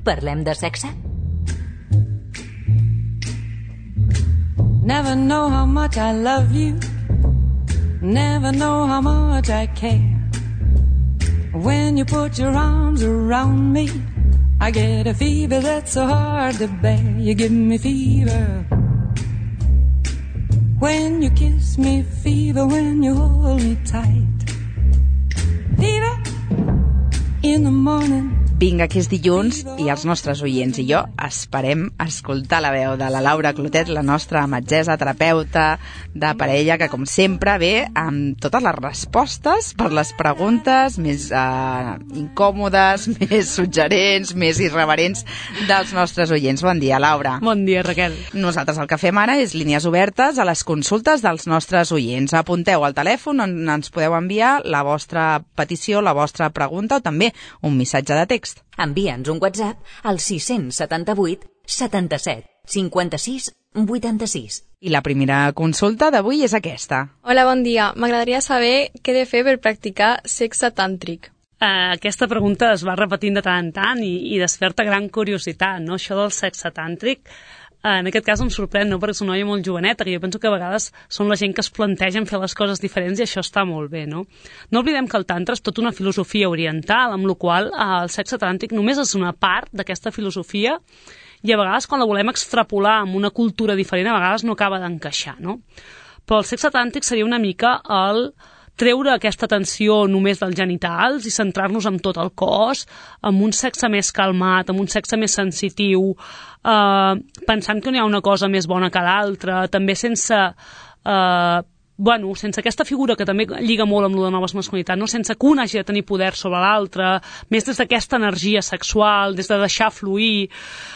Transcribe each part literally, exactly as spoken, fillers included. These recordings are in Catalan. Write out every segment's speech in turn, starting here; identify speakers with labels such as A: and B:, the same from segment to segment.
A: Parlem de sexe?
B: Never know how much I love you. Never know how much I care. When you put your arms around me, I get a fever that's so hard to bear. You give me fever when you kiss me, fever when you hold me tight. Fever in the morning.
C: Vinga, que és dilluns i els nostres oients i jo esperem escoltar la veu de la Laura Clotet, la nostra metgessa, terapeuta de parella, que com sempre ve amb totes les respostes per les preguntes més eh, incòmodes, més suggerents, més irreverents dels nostres oients. Bon dia, Laura.
D: Bon dia, Raquel.
C: Nosaltres el que fem ara és línies obertes a les consultes dels nostres oients. Apunteu al telèfon on ens podeu enviar la vostra petició, la vostra pregunta o també un missatge de text.
A: Envia'ns un WhatsApp al sis set vuit setanta-set cinquanta-sis vuitanta-sis.
C: I la primera consulta d'avui és aquesta.
E: Hola, bon dia. M'agradaria saber què he de fer per practicar sexe tàntric.
D: Uh, aquesta pregunta es va repetint de tant en tant i, i desperta gran curiositat, no? Això del sexe tàntric. Uh, en aquest cas em sorprèn, no? Perquè és una noia molt joveneta, que jo penso que a vegades són la gent que es plantegen fer les coses diferents i això està molt bé, no? No oblidem que el tantra és tota una filosofia oriental, amb la qual uh, el sexe tàntric només és una part d'aquesta filosofia i a vegades quan la volem extrapolar amb una cultura diferent a vegades no acaba d'encaixar, no? Però el sexe tàntric seria una mica el treure aquesta tensió només dels genitals i centrar-nos en tot el cos, amb un sexe més calmat, amb un sexe més sensitiu, eh, pensant que no hi ha una cosa més bona que l'altra, també sense... Eh, bueno, sense aquesta figura que també lliga molt amb lo de noves masculinitats, no? Sense que un hagi de tenir poder sobre l'altre, més des d'aquesta energia sexual, des de deixar fluir,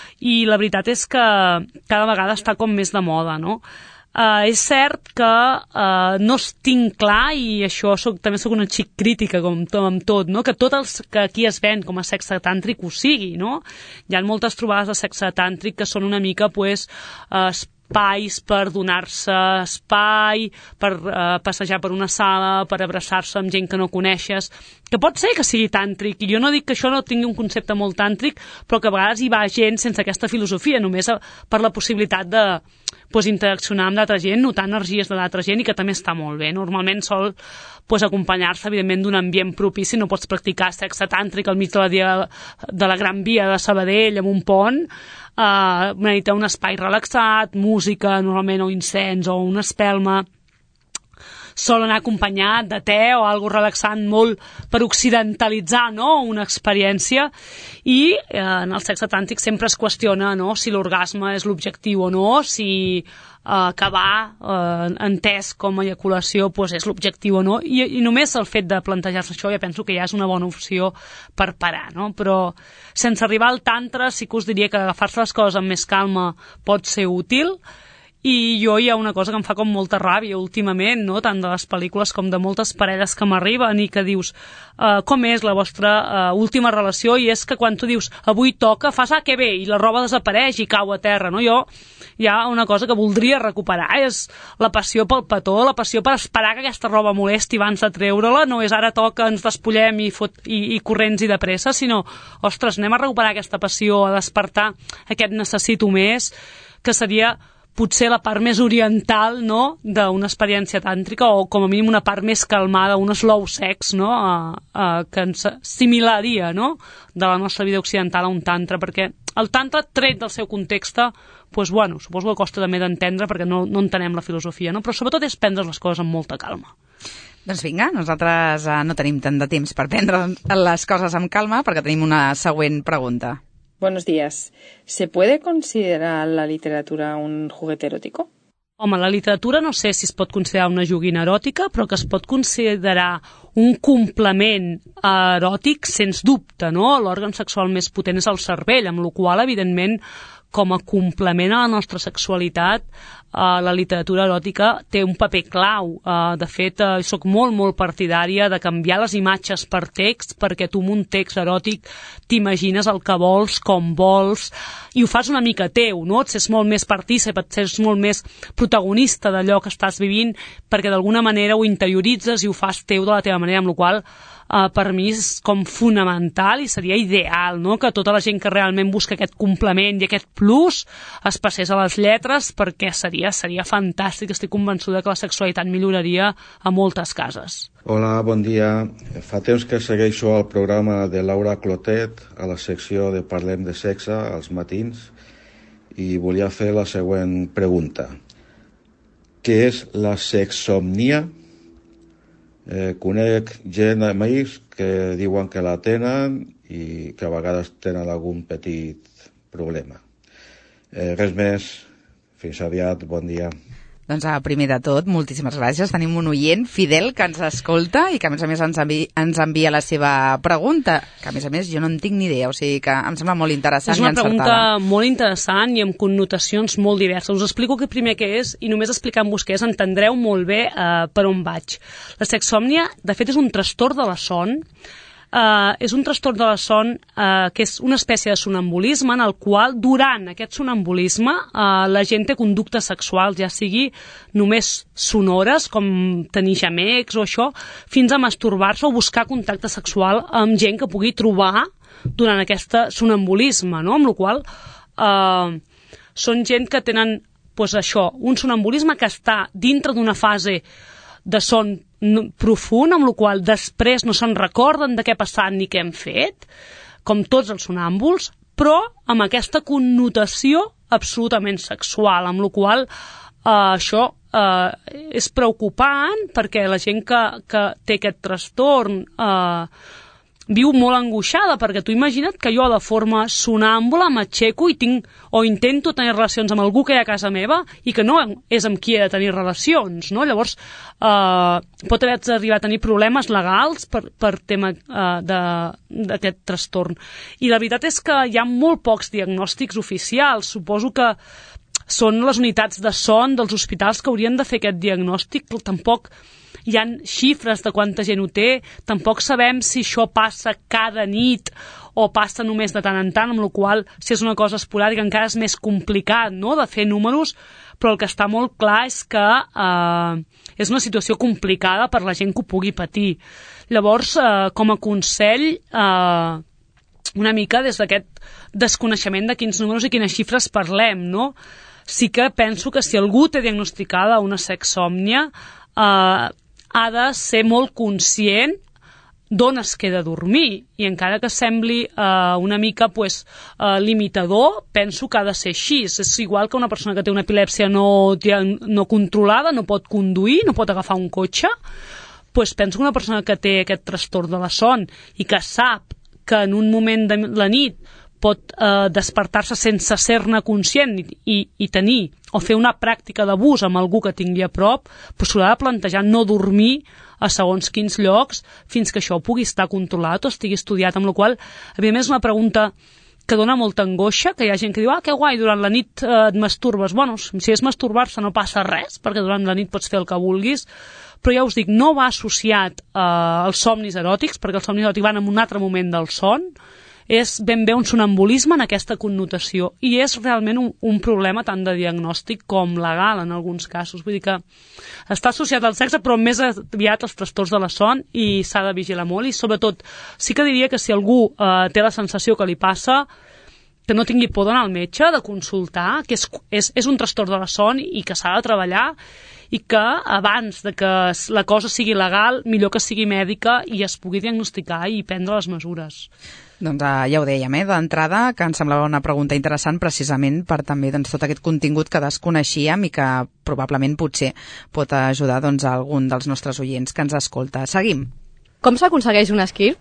D: i la veritat és que cada vegada està com més de moda, no? Uh, és cert que uh, no es tinc clar, i això soc, també soc una xic crítica com to, amb tot, no? Que tot el que aquí es ven com a sexe tàntric ho sigui, no? Hi ha moltes trobades de sexe tàntric que són una mica pues, uh, espais per donar-se espai, per uh, passejar per una sala, per abraçar-se amb gent que no coneixes, que pot ser que sigui tàntric, i jo no dic que això no tingui un concepte molt tàntric, però que a vegades hi va gent sense aquesta filosofia, només a, per la possibilitat de pues, interaccionar amb l'altra gent, notar energies de l'altra gent, i que també està molt bé. Normalment sol pues, acompanyar-se, evidentment, d'un ambient propici. No pots practicar sexe tàntric al mig de la, dia, de la Gran Via de Sabadell, amb un pont, uh, necessita un espai relaxat, música, normalment, o incens, o una espelma. Sol anar acompanyat de te o algo relaxant molt per occidentalitzar, no? Una experiència, i eh, en el sexe tàntric sempre es qüestiona, no? Si l'orgasme és l'objectiu o no, si eh, acabar eh, entès com a eyaculació pues, és l'objectiu o no, I, i només el fet de plantejar-se això ja penso que ja és una bona opció per parar, no? Però sense arribar al tantra sí que us diria que agafar-se les coses amb més calma pot ser útil. I jo hi ha una cosa que em fa com molta ràbia últimament, no? Tant de les pel·lícules com de moltes parelles que m'arriben i que dius uh, com és la vostra uh, última relació, i és que quan tu dius avui toca, fas ah, que bé, i la roba desapareix i cau a terra, no? Jo hi ha una cosa que voldria recuperar, és la passió pel petó, la passió per esperar que aquesta roba molesti abans de treure-la, no és ara toca, ens despullem i, fot, i, i corrents i de pressa, sinó, ostres, anem a recuperar aquesta passió, a despertar aquest necessito més, que seria potser la part més oriental, no?, d'una experiència tàntrica, o com a mínim una part més calmada, un slow sex, no?, a, a, que ens assimilaria, no?, de la nostra vida occidental a un tantra, perquè el tantra, tret del seu context, pues, bueno, suposo que costa també d'entendre perquè no, no entenem la filosofia, no?, però sobretot és prendre les coses amb molta calma.
C: Doncs vinga, nosaltres eh, no tenim tant de temps per prendre les coses amb calma, perquè tenim una següent pregunta.
F: Buenos días. ¿Se puede considerar la literatura un juguete erótico?
D: Home, la literatura no sé si es pot considerar una joguina eròtica, però que es pot considerar un complement eròtic, sens dubte, no? L'òrgan sexual més potent és el cervell, amb la qual, evidentment, com a complement a la nostra sexualitat, eh, la literatura eròtica té un paper clau. Eh, de fet, eh, soc molt, molt partidària de canviar les imatges per text, perquè tu amb un text eròtic t'imagines el que vols, com vols, i ho fas una mica teu, no? Et sents molt més partícip, et sents molt més protagonista d'allò que estàs vivint, perquè d'alguna manera ho interioritzes i ho fas teu de la teva manera, amb la qual uh, per mi és com fonamental i seria ideal, no?, que tota la gent que realment busca aquest complement i aquest plus es passés a les lletres, perquè seria, seria fantàstic. Estic convençuda que la sexualitat milloraria a moltes cases.
G: Hola, bon dia. Fa temps que segueixo el programa de Laura Clotet a la secció de Parlem de Sexe als matins i volia fer la següent pregunta. Què és la sexsomnia? Eh, conec gent, amics, que diuen que la tenen i que a vegades tenen algun petit problema. Eh, res més. Fins aviat. Bon dia.
C: Doncs primer de tot, moltíssimes gràcies. Tenim un oient fidel que ens escolta i que a més a més ens envia, ens envia la seva pregunta, que a més a més jo no en tinc ni idea, o sigui que em sembla molt interessant i encertada.
D: És una pregunta molt interessant i amb connotacions molt diverses. Us explico que primer què és i només explicant-vos què és entendreu molt bé eh, per on vaig. La sexsòmnia, de fet, és un trastorn de la son. Uh, és un trastorn de la son uh, que és una espècie de sonambulisme en el qual durant aquest sonambulisme uh, la gent té conductes sexuals, ja sigui només sonores, com tenir gemecs o això, fins a masturbar-se o buscar contacte sexual amb gent que pugui trobar durant aquest sonambulisme, no? Amb la qual cosa uh, són gent que tenen pues, això, un sonambulisme que està dintre d'una fase de son profund, amb la qual després no se'n recorden de què ha passat ni què hem fet, com tots els sonàmbuls, però amb aquesta connotació absolutament sexual, amb la qual eh, això eh, és preocupant perquè la gent que, que té aquest trastorn eh, viu molt angoixada, perquè tu imagina't que jo de forma sonàmbula m'aixeco i tinc o intento tenir relacions amb algú que hi ha a casa meva i que no és amb qui he de tenir relacions, no? Llavors eh, pot haver arribat a tenir problemes legals per, per tema eh, d'aquest trastorn. I la veritat és que hi ha molt pocs diagnòstics oficials. Suposo que són les unitats de son dels hospitals que haurien de fer aquest diagnòstic, però tampoc hi ha xifres de quanta gent ho té, tampoc sabem si això passa cada nit o passa només de tant en tant, amb la qual cosa, si és una cosa esporàdica, encara és més complicat, no?, de fer números, però el que està molt clar és que eh, és una situació complicada per la gent que ho pugui patir. Llavors, eh, com a consell, eh, una mica des d'aquest desconeixement de quins números i quines xifres parlem, no? Sí que penso que si algú té diagnosticada una sexsòmnia, eh, ha de ser molt conscient d'on es queda a dormir, i encara que sembli eh, una mica pues, eh, limitador, penso que ha de ser així. És igual que una persona que té una epilèpsia no, no controlada, no pot conduir, no pot agafar un cotxe, pues penso que una persona que té aquest trastorn de la son i que sap que en un moment de la nit pot eh, despertar-se sense ser-ne conscient i, i, i tenir o fer una pràctica d'abús amb algú que tingui a prop, però s'haurà de plantejar no dormir a segons quins llocs fins que això pugui estar controlat o estigui estudiat, amb la qual cosa, evidentment, és una pregunta que dona molta angoixa, que hi ha gent que diu, ah, que guai, durant la nit eh, et masturbes. Bueno, si és masturbar-se no passa res, perquè durant la nit pots fer el que vulguis, però ja us dic, no va associat eh, als somnis eròtics, perquè els somnis eròtics van en un altre moment del son, és ben bé un sonambulisme en aquesta connotació i és realment un, un problema tant de diagnòstic com legal en alguns casos. Vull dir que està associat al sexe però més aviat als trastorns de la son i s'ha de vigilar molt i sobretot sí que diria que si algú eh, té la sensació que li passa, que no tingui por d'anar al metge, de consultar, que és, és, és un trastorn de la son i que s'ha de treballar i que abans de que la cosa sigui legal, millor que sigui mèdica i es pugui diagnosticar i prendre les mesures.
C: Doncs uh, ja ho dèiem, eh, d'entrada, que ens semblava una pregunta interessant precisament per també doncs, tot aquest contingut que desconeixíem i que probablement potser pot ajudar doncs, a algun dels nostres oients que ens escolta. Seguim.
E: Com s'aconsegueix un esquirt?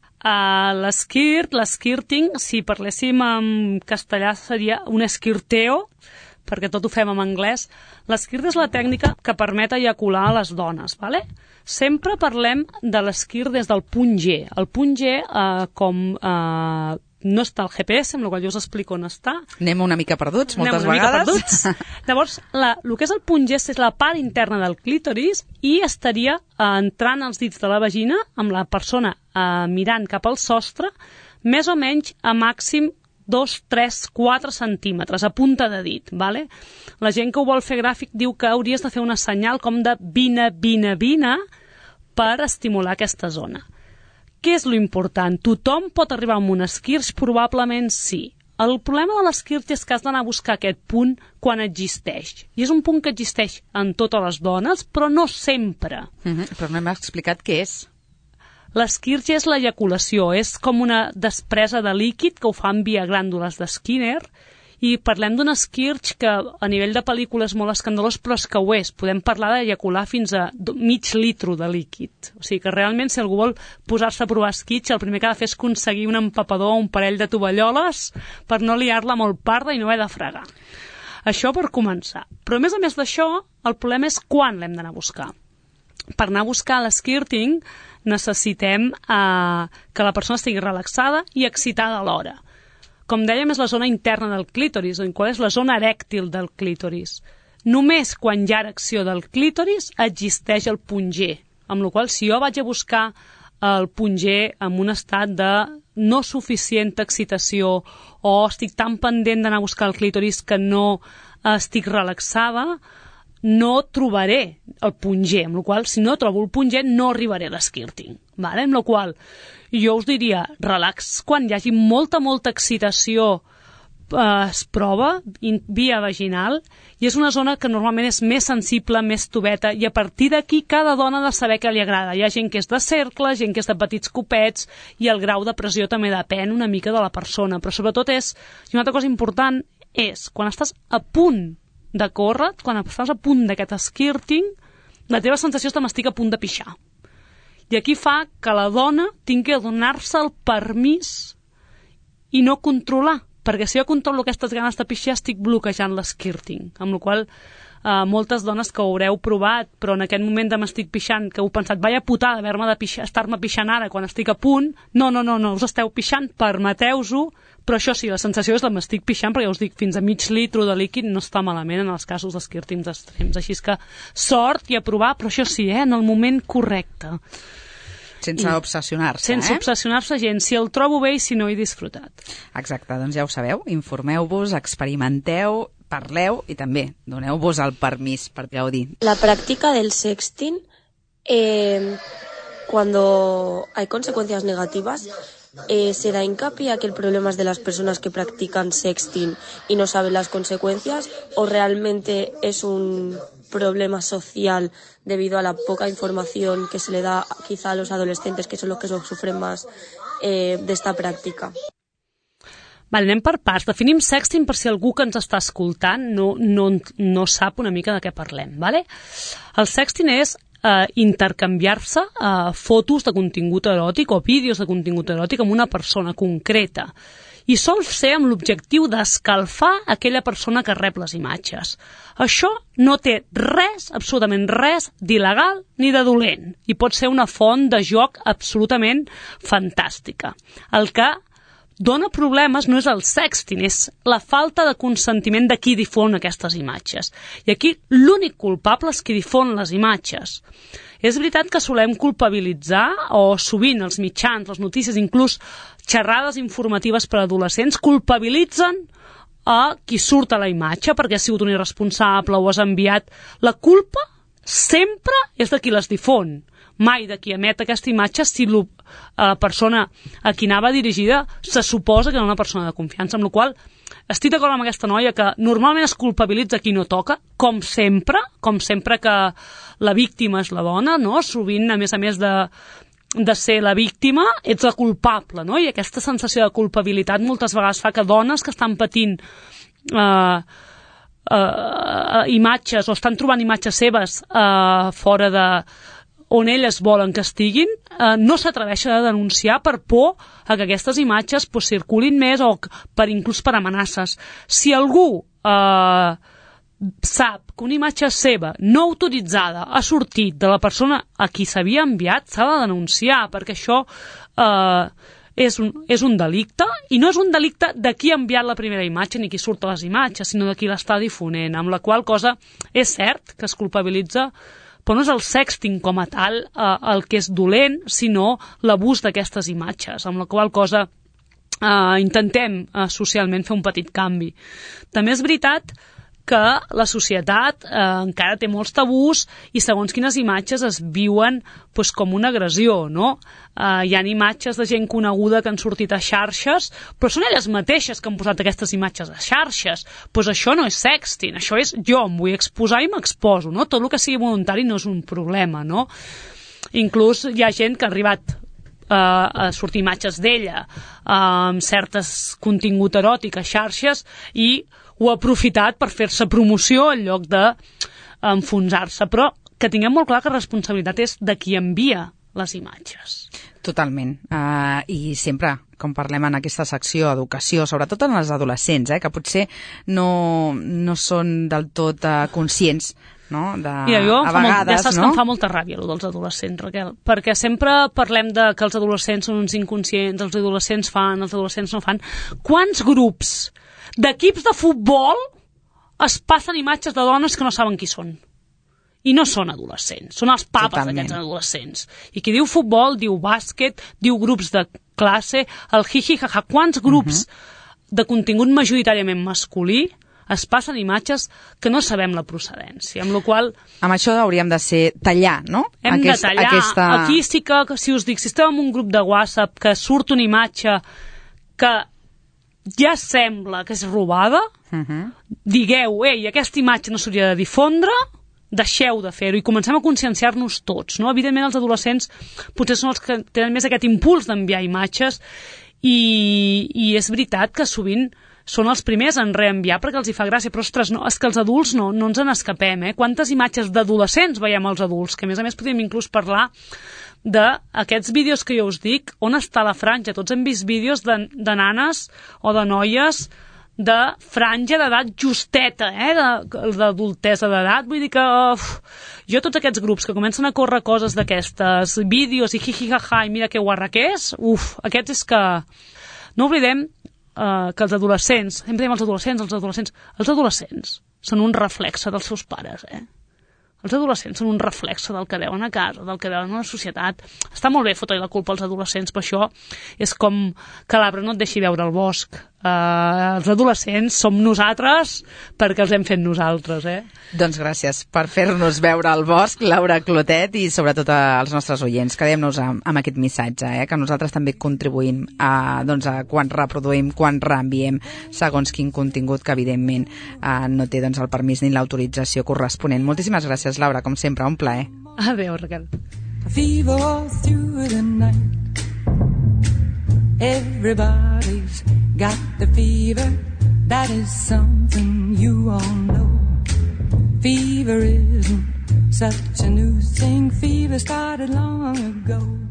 D: Uh, l'esquirt, l'esquirting, si parléssim en castellà seria un esquirteo, perquè tot ho fem en anglès. L'esquirt és la tècnica que permet ejacular a les dones, ¿vale? Sempre parlem de l'esquirt des del punt G. El punt G, eh, com eh, no està al G P S, amb la qual jo us explico on està.
C: Anem una mica perduts, moltes
D: Anem una
C: vegades.
D: Mica perduts. Llavors, la, el que és el punt G és la part interna del clítoris i estaria eh, entrant els dits de la vagina amb la persona eh, mirant cap al sostre, més o menys a màxim dos, tres, quatre centímetres, a punta de dit, ¿vale? La gent que ho vol fer gràfic diu que hauries de fer una senyal com de vine, vine, vine per estimular aquesta zona. què és lo important? Tothom pot arribar a un esquirx? Probablement sí. El problema de l'esquirx és que has d'anar a buscar aquest punt quan existeix. I és un punt que existeix en totes les dones, però no sempre.
C: Mm-hmm. Però no hem explicat què és.
D: L'esquirx és l'ejaculació, és com una despresa de líquid que ho fan via glàndules de Skinner, i parlem d'un esquirx que a nivell de pel·lícula és molt escandalós, però és que ho és. Podem parlar d'ejacular fins a mig litro de líquid. O sigui que realment, si algú vol posar-se a provar esquirx, el primer que ha de fer és aconseguir un empapador o un parell de tovalloles per no liar-la molt parda i no haver de fregar. Això per començar. Però a més a més d'això, el problema és quan l'hem d'anar a buscar. Per anar a buscar l'esquirting necessitem eh, que la persona estigui relaxada i excitada alhora. Com dèiem, és la zona interna del clítoris, en qual és la zona erèctil del clítoris. Només quan hi ha erecció del clítoris existeix el punt G, amb la qual cosa si jo vaig a buscar el punt G en un estat de no suficient excitació o estic tan pendent d'anar a buscar el clítoris que no estic relaxada, no trobaré el punt G, amb la qual cosa si no trobo el punt G no arribaré a l'esquirting. Vale? Amb la qual jo us diria, relax quan hi hagi molta, molta excitació, eh, es prova via vaginal, i és una zona que normalment és més sensible, més tubeta, i a partir d'aquí cada dona ha de saber què li agrada. Hi ha gent que és de cercle, gent que és de petits copets, i el grau de pressió també depèn una mica de la persona, però sobretot és, i una altra cosa important és, quan estàs a punt de córrer, quan estàs a punt d'aquest esquirting, la teva sensació és que m'estic a punt de pixar. I aquí fa que la dona tingui que donar-se el permís i no controlar, perquè si jo controlo aquestes ganes de pixar estic bloquejant l'esquirting, amb la qual eh, moltes dones que ho haureu provat, però en aquest moment de m'estic pixant, que heu pensat, vaya putada haver-me de pixar, estar-me pixant ara quan estic a punt, no, no, no, no us esteu pixant, permeteu-ho, però això sí, la sensació és que m'estic pixant, perquè us dic, fins a mig litro de líquid no està malament en els casos d'esquirtings extrems, així és que sort i a provar, però això sí, eh, en el moment correcte.
C: Sense I, obsessionar-se,
D: sense
C: eh?
D: obsessionar-se gens, si el trobo bé i si no he disfrutat.
C: Exacte, doncs ja ho sabeu, informeu-vos, experimenteu, parleu i també doneu-vos el permís per gaudir.
H: La práctica del sexting, eh, cuando hay consecuencias negativas, eh, ¿se da hincapié a que el problema es de las personas que practican sexting y no saben las consecuencias, o realmente es un problema social debido a la poca información que se le da quizá a los adolescentes, que son los que sufren más eh, de esta práctica?
D: Vale, anem per parts. Definim sexting per si algú que ens està escoltant no, no, no sap una mica de què parlem. Vale? El sexting és eh, intercanviar-se eh, fotos de contingut eròtic o vídeos de contingut eròtic amb una persona concreta. I sol ser amb l'objectiu d'escalfar aquella persona que rep les imatges. Això no té res, absolutament res, d'il·legal ni de dolent, i pot ser una font de joc absolutament fantàstica. El que dona problemes no és el sexting, és la falta de consentiment de qui difon aquestes imatges. I aquí l'únic culpable és qui difon les imatges. És veritat que solem culpabilitzar, o sovint els mitjans, les notícies, inclús xerrades informatives per a adolescents, culpabilitzen a qui surt a la imatge perquè ha sigut un irresponsable o has enviat. La culpa sempre és de qui les difon, mai de qui emet aquesta imatge si la persona a qui anava dirigida se suposa que era una persona de confiança, amb la qual estic d'acord amb aquesta noia que normalment es culpabilitza qui no toca, com sempre, com sempre que la víctima és la dona, no? Sovint, a més a més de, de ser la víctima, ets la culpable, no? I aquesta sensació de culpabilitat moltes vegades fa que dones que estan patint eh, eh, imatges o estan trobant imatges seves eh, fora de on elles volen que estiguin, eh, no s'atreveixen a denunciar per por a que aquestes imatges pues, circulin més o per inclús per amenaces. Si algú eh, sap que una imatge seva no autoritzada ha sortit de la persona a qui s'havia enviat, s'ha de denunciar, perquè això eh, és, un, és un delicte, i no és un delicte de qui ha enviat la primera imatge ni qui surt a les imatges, sinó de qui l'està difonent, amb la qual cosa és cert que es culpabilitza, però no és el sexting com a tal eh, el que és dolent, sinó l'abús d'aquestes imatges, amb la qual cosa eh, intentem eh, socialment fer un petit canvi. També és veritat que la societat eh, encara té molts tabús i segons quines imatges es viuen pues, com una agressió, no? Eh, hi ha imatges de gent coneguda que han sortit a xarxes, però són elles mateixes que han posat aquestes imatges a xarxes. Pues això no és sexting, això és jo em vull exposar i m'exposo, no? Tot el que sigui voluntari no és un problema, no? Inclús hi ha gent que ha arribat a sortir imatges d'ella amb certes contingut eròtic a xarxes i ho ha aprofitat per fer-se promoció en lloc d'enfonsar-se, però que tinguem molt clar que la responsabilitat és de qui envia les imatges.
C: Totalment, uh, i sempre com parlem en aquesta secció educació, sobretot en els adolescents, eh, que potser no, no són del tot uh, conscients, no? De,
D: Mira, jo
C: a
D: fa
C: vegades,
D: molt, ja saps
C: no?
D: que em fa molta ràbia el dels adolescents, Raquel, perquè sempre parlem de que els adolescents són uns inconscients, els adolescents fan, els adolescents no fan. Quants grups d'equips de futbol es passen imatges de dones que no saben qui són? I no són adolescents, són els papes d'aquests adolescents. I qui diu futbol, diu bàsquet, diu grups de classe, el jiji, jaja. Quants grups uh-huh. de contingut majoritàriament masculí es passen imatges que no sabem la procedència, amb la qual...
C: Amb això hauríem de ser tallar, no?
D: Hem
C: Aquest,
D: de tallar.
C: Aquesta...
D: Aquí sí que, si us dic, si esteu en un grup de WhatsApp que surt una imatge que ja sembla que és robada, uh-huh. digueu, ei, aquesta imatge no s'hauria de difondre, deixeu de fer-ho i comencem a conscienciar-nos tots, no? Evidentment els adolescents potser són els que tenen més aquest impuls d'enviar imatges i, i és veritat que sovint són els primers en reenviar perquè els hi fa gràcia, però ostres, no, és que els adults no, no ens en escapem, eh? Quantes imatges d'adolescents veiem als adults, que a més a més podríem inclús parlar d'aquests vídeos que jo us dic, on està la franja? Tots hem vist vídeos de, de nanes o de noies de franja d'edat justeta, eh? d'adultesa d'edat, vull dir que uf, jo tots aquests grups que comencen a córrer coses d'aquestes, vídeos i jijijaja i mira que guarra que és, uf, aquests és que no oblidem Uh, que els adolescents, sempre diem els adolescents, els adolescents, els adolescents són un reflexe dels seus pares, eh? Els adolescents són un reflexe del que veuen a casa, del que veuen a la societat. Està molt bé fotre la culpa als adolescents, però això és com que l'arbre no et deixi veure el bosc. Uh, els adolescents som nosaltres perquè els hem fet nosaltres, eh?
C: Doncs gràcies per fer-nos veure el bosc, Laura Clotet, i sobretot als nostres oients. Quedem-nos amb, amb aquest missatge, eh? Que nosaltres també contribuïm a, doncs, a quan reproduïm, quan reenviem segons quin contingut que evidentment uh, no té doncs, el permís ni l'autorització corresponent. Moltíssimes gràcies, Laura, com sempre, un plaer.
D: Adéu, Raquel.
B: Fever all through the night. Everybody's got the fever. That is something you all know. Fever isn't such a new thing. Fever started long ago.